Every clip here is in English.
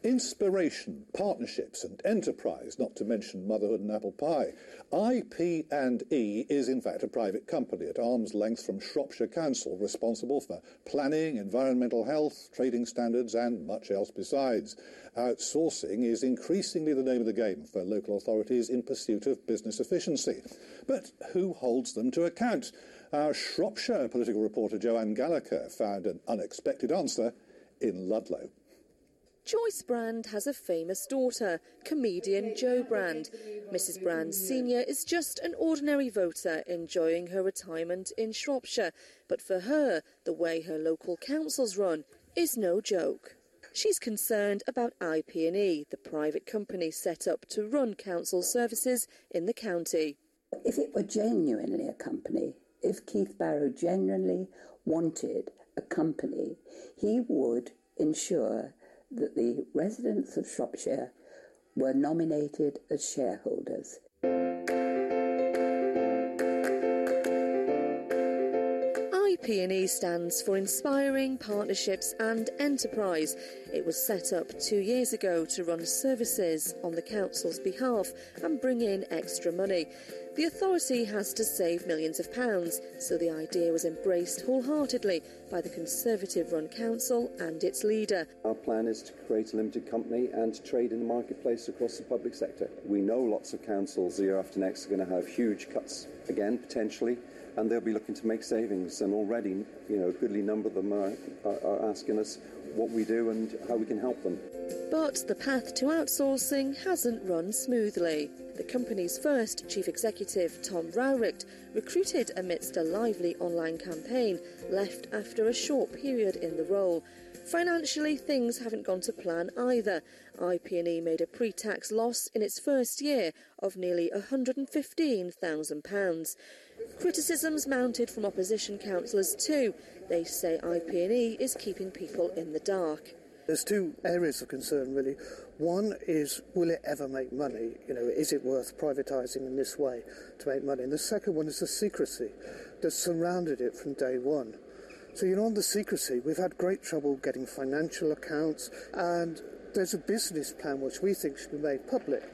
Inspiration, partnerships and enterprise, not to mention motherhood and apple pie. IP&E is in fact a private company at arm's length from Shropshire Council, responsible for planning, environmental health, trading standards and much else besides. Outsourcing is increasingly the name of the game for local authorities in pursuit of business efficiency. But who holds them to account? Our Shropshire political reporter Joanne Gallagher found an unexpected answer in Ludlow. Joyce Brand has a famous daughter, comedian Jo Brand. Mrs Brand Senior is just an ordinary voter enjoying her retirement in Shropshire. But for her, the way her local councils run is no joke. She's concerned about IP&E, the private company set up to run council services in the county. If it were genuinely a company, if Keith Barrow genuinely wanted a company, he would ensure that the residents of Shropshire were nominated as shareholders. IP&E stands for Inspiring Partnerships and Enterprise. It was set up 2 years ago to run services on the council's behalf and bring in extra money. The authority has to save millions of pounds, so the idea was embraced wholeheartedly by the Conservative-run council and its leader. Our plan is to create a limited company and to trade in the marketplace across the public sector. We know lots of councils year after next are going to have huge cuts again, potentially, and they'll be looking to make savings, and already, a goodly number of them are asking us what we do and how we can help them. But the path to outsourcing hasn't run smoothly. The company's first chief executive, Tom Rowricht, recruited amidst a lively online campaign, left after a short period in the role. Financially, things haven't gone to plan either. IP&E made a pre-tax loss in its first year of nearly £115,000. Criticisms mounted from opposition councillors too. They say IP&E is keeping people in the dark. There's two areas of concern, really. One is, will it ever make money? Is it worth privatising in this way to make money? And the second one is the secrecy that surrounded it from day one. So, on the secrecy, we've had great trouble getting financial accounts, and there's a business plan which we think should be made public.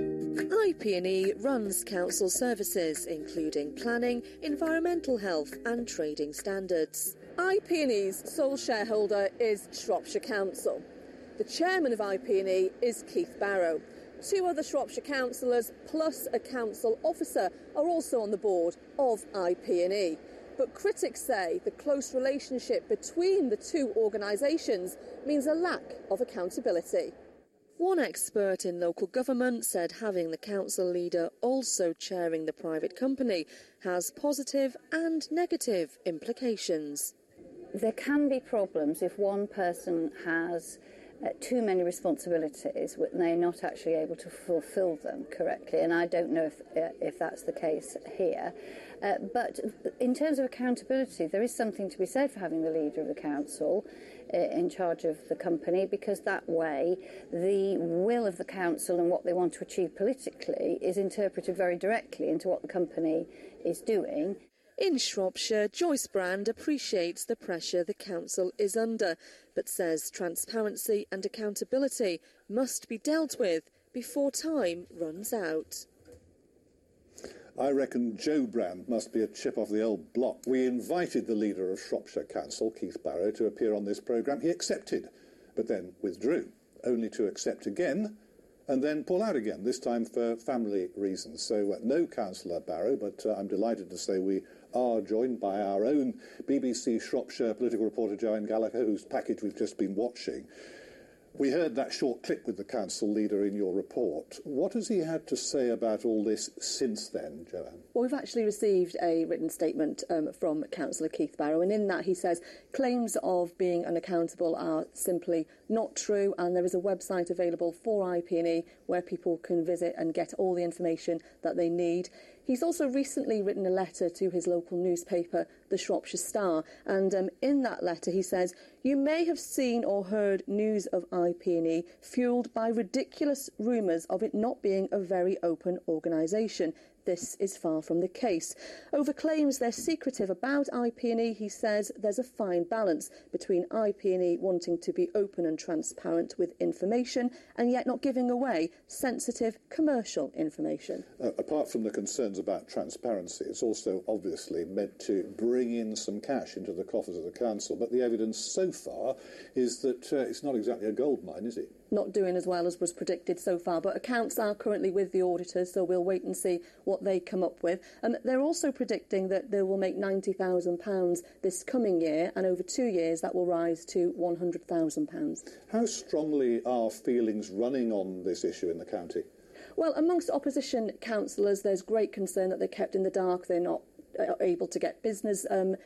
IP&E runs council services, including planning, environmental health and trading standards. IP&E's sole shareholder is Shropshire Council. The chairman of IP&E is Keith Barrow. 2 other Shropshire councillors plus a council officer are also on the board of IP&E. But critics say the close relationship between the two organisations means a lack of accountability. One expert in local government said having the council leader also chairing the private company has positive and negative implications. There can be problems if one person has too many responsibilities and they're not actually able to fulfil them correctly, and I don't know if that's the case here. But in terms of accountability, there is something to be said for having the leader of the council in charge of the company, because that way the will of the council and what they want to achieve politically is interpreted very directly into what the company is doing. In Shropshire, Joyce Brand appreciates the pressure the council is under, but says transparency and accountability must be dealt with before time runs out. I reckon Jo Brand must be a chip off the old block. We invited the leader of Shropshire Council, Keith Barrow, to appear on this programme. He accepted, but then withdrew, only to accept again and then pull out again, this time for family reasons. So no Councillor Barrow, but I'm delighted to say we are joined by our own BBC Shropshire political reporter Joanne Gallagher, whose package we've just been watching. We heard that short clip with the council leader in your report. What has he had to say about all this since then, Joanne? Well, we've actually received a written statement from Councillor Keith Barrow, and in that he says claims of being unaccountable are simply not true, and there is a website available for IP&E where people can visit and get all the information that they need. He's also recently written a letter to his local newspaper, the Shropshire Star, and in that letter he says, "You may have seen or heard news of IP&E fuelled by ridiculous rumours of it not being a very open organisation. this is far from the case. Over claims they're secretive about IP&E, he says there's a fine balance between IP&E wanting to be open and transparent with information and yet not giving away sensitive commercial information. Apart from the concerns about transparency, it's also obviously meant to bring in some cash into the coffers of the council, but the evidence so far is that it's not exactly a gold mine, is it? Not doing as well as was predicted so far, but accounts are currently with the auditors, so we'll wait and see what they come up with. They're also predicting that they will make £90,000 this coming year, and over 2 years that will rise to £100,000. How strongly are feelings running on this issue in the county? Well, amongst opposition councillors, there's great concern that they're kept in the dark. They're not able to get business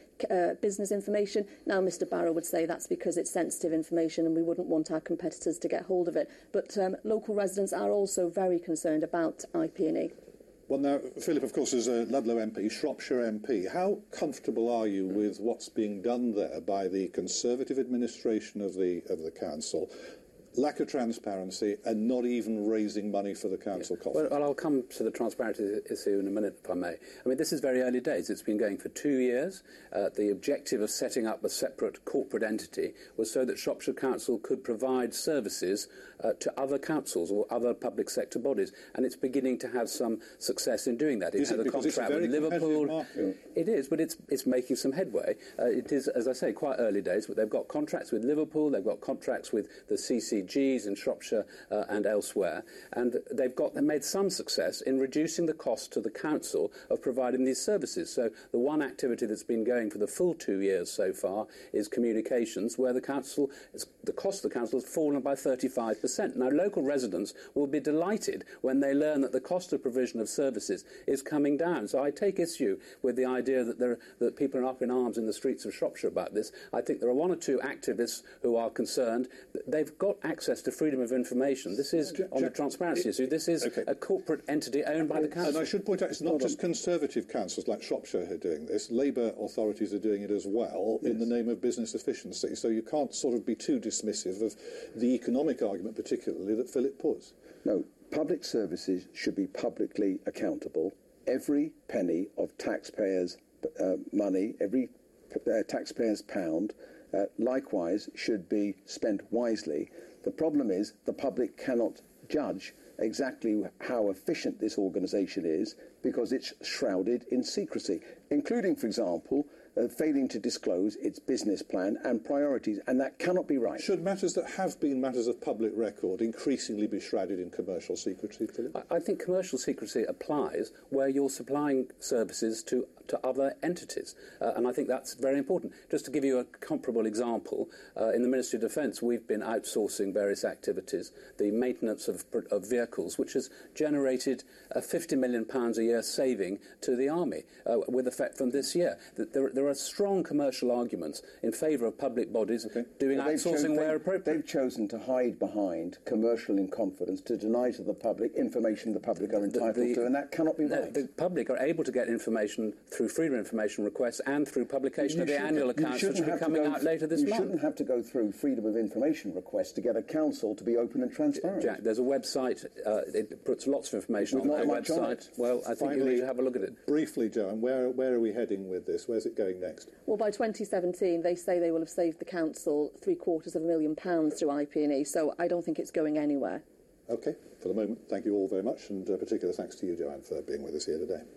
information. Now, Mr Barrow would say that's because it's sensitive information and we wouldn't want our competitors to get hold of it. But local residents are also very concerned about IP&E. Well, now, Philip, of course, is a Ludlow MP, Shropshire MP. How comfortable are you with what's being done there by the Conservative administration of the council? Lack of transparency and not even raising money for the council coffers. Well, I'll come to the transparency issue in a minute, if I may. I mean, this is very early days. It's been going for 2 years. The objective of setting up a separate corporate entity was so that Shropshire Council could provide services to other councils or other public sector bodies, and it's beginning to have some success in doing that. Is it because it's a very competitive market? It is, but it's making some headway. It is, as I say, quite early days, but they've got contracts with Liverpool, they've got contracts with the CCGs in Shropshire and elsewhere, and they've made some success in reducing the cost to the council of providing these services. So the one activity that's been going for the full 2 years so far is communications, where the cost of the council has fallen by 35%. Now, local residents will be delighted when they learn that the cost of provision of services is coming down. So I take issue with the idea that people are up in arms in the streets of Shropshire about this. I think there are one or two activists who are concerned. They've got access to freedom of information. This is, on the transparency issue, this is a corporate entity owned by the council. And I should point out, it's not just Conservative councils like Shropshire who are doing this. Labour authorities are doing it as well, in the name of business efficiency. So you can't sort of be too dismissive of the economic argument, particularly, that Philip puts. No, public services should be publicly accountable. Every penny of taxpayers' money, every taxpayer's pound, likewise should be spent wisely. The problem is the public cannot judge exactly how efficient this organisation is because it's shrouded in secrecy, including, for example, failing to disclose its business plan and priorities, and that cannot be right. Should matters that have been matters of public record increasingly be shrouded in commercial secrecy, Philip? I think commercial secrecy applies where you're supplying services to other entities, and I think that's very important. Just to give you a comparable example, in the Ministry of Defence we've been outsourcing various activities, the maintenance of vehicles, which has generated £50 million a year saving to the Army with effect from this year. There are strong commercial arguments in favour of public bodies doing outsourcing where appropriate. They've chosen to hide behind commercial in confidence to deny to the public information the public are entitled to, and that cannot be right. The public are able to get information through freedom of information requests and through publication of the annual accounts, which will be coming out later this month. You shouldn't have to go through freedom of information requests to get a council to be open and transparent. Jack, there's a website, it puts lots of information on that website. Well, I think you need to have a look at it. Briefly, Joanne, where are we heading with this? Where's it going next? Well, by 2017, they say they will have saved the council £750,000 through IP&E, so I don't think it's going anywhere. OK, for the moment, thank you all very much, and particular thanks to you, Joanne, for being with us here today.